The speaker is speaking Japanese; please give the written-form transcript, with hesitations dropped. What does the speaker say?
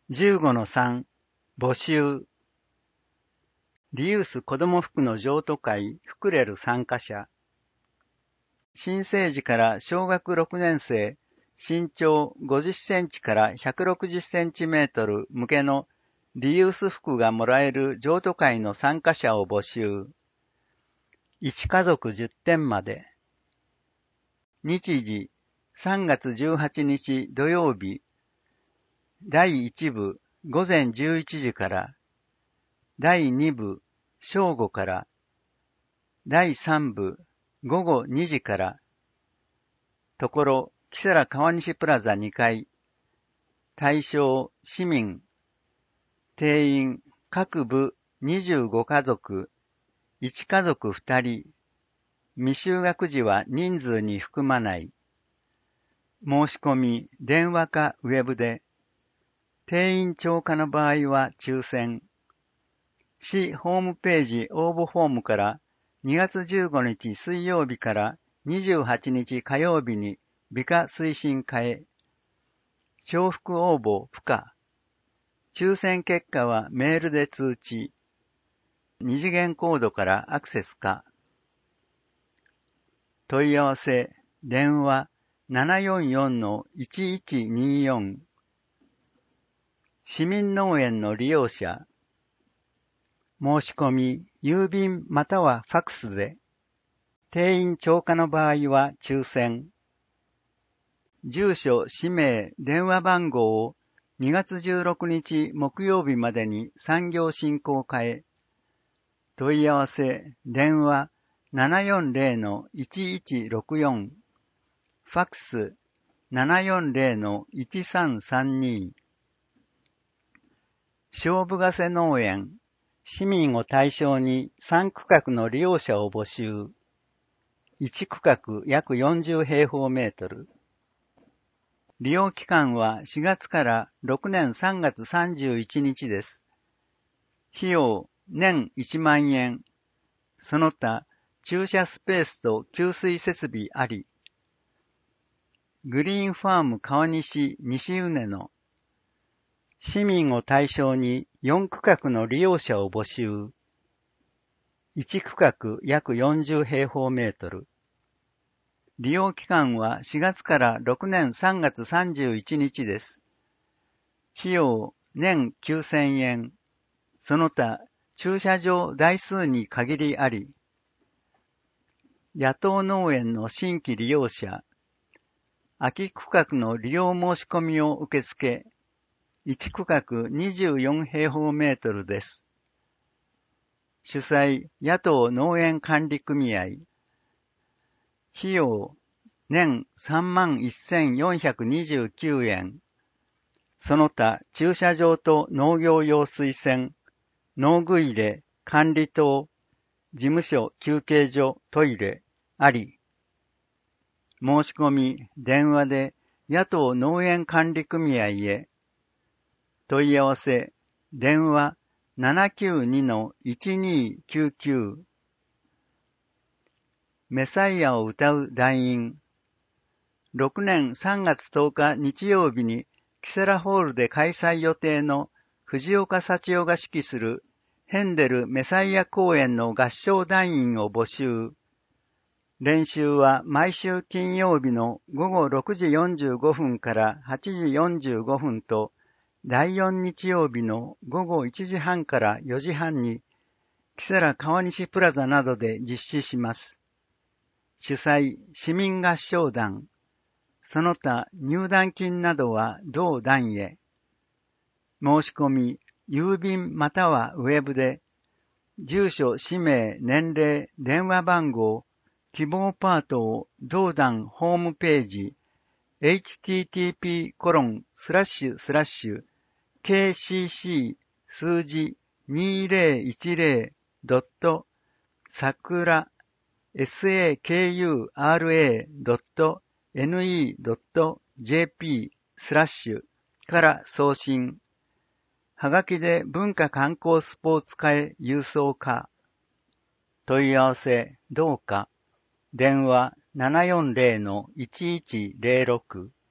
15-3募集リユース子ども服の譲渡会フクレル参加者新生児から小学6年生身長50センチから160センチメートル向けのリユース服がもらえる譲渡会の参加者を募集1家族10点まで日時3月18日土曜日第1部午前11時から第2部正午から第3部午後2時からところ木更川西プラザ2階対象市民定員各部25家族1家族2人未就学児は人数に含まない申し込み電話かウェブで定員超過の場合は抽選市ホームページ応募フォームから2月15日水曜日から28日火曜日に美化推進課へ重複応募不可抽選結果はメールで通知二次元コードからアクセス可問い合わせ電話 744-1124 市民農園の利用者申し込み郵便またはファクスで定員超過の場合は抽選住所氏名電話番号を2月16日木曜日までに産業振興課へ問い合わせ電話 740-1164 ファクス 740-1332 菖蒲ヶ瀬農園市民を対象に3区画の利用者を募集1区画約40平方メートル利用期間は4月から6年3月31日です。費用年1万円。その他駐車スペースと給水設備あり。グリーンファーム川西西畝の市民を対象に4区画の利用者を募集。1区画約40平方メートル。利用期間は4月から6年3月31日です。費用年9000円。その他駐車場台数に限りあり。野党農園の新規利用者。空き区画の利用申し込みを受付。1区画24平方メートルです。主催野党農園管理組合。費用年31,429円。その他駐車場と農業用水栓、農具入れ、管理棟、事務所、休憩所、トイレ、あり。申し込み、電話で野党農園管理組合へ。問い合わせ、電話 792-1299 メサイアを歌う団員6年3月10日日曜日にキセラホールで開催予定の藤岡幸男が指揮するヘンデルメサイア公演の合唱団員を募集練習は毎週金曜日の午後6時45分から8時45分と第4日曜日の午後1時半から4時半に木更川西プラザなどで実施します。主催市民合唱団、その他入団金などは同団へ。申し込み、郵便またはウェブで、住所、氏名、年齢、電話番号、希望パートを同団ホームページ、http://kcc 数字 2010.sakura sakura.ne.jp スラッシュから送信。はがきで文化観光スポーツ課へ郵送か。問い合わせ、どうか。電話 740-1106